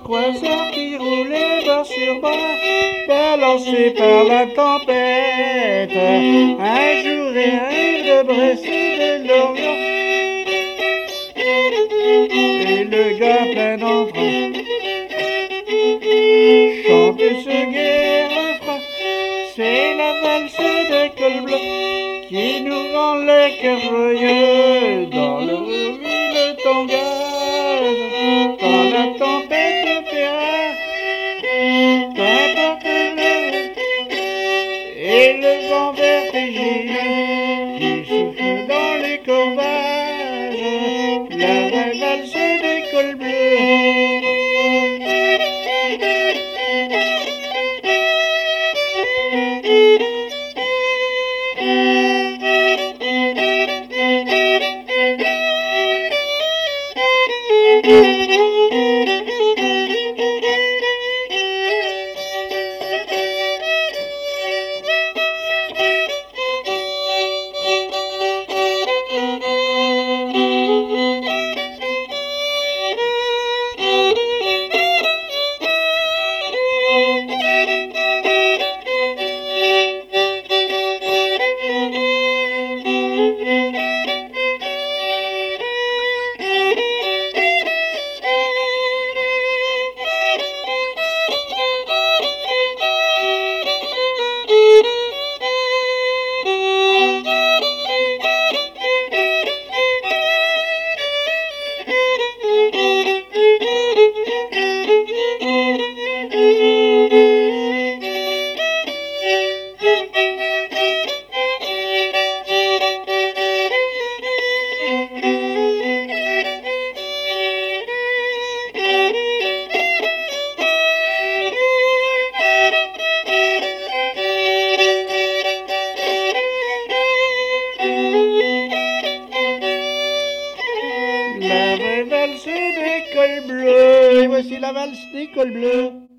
croisière qui roulait bord sur bord, balancé par la tempête. Un jour et un de Brest et de Lorient, et le gars plein d'entrain chante ce gai refrain. C'est la valse des cols bleus qui nous rend les cœurs joyeux dans le ville tangage. Quand la tempête fait rare, qu'importe et le vent vertigineux qui souffle dans les cordages, la vraie valse des cols bleus. La vraie valse des cols bleus. Et voici la valse des cols bleus.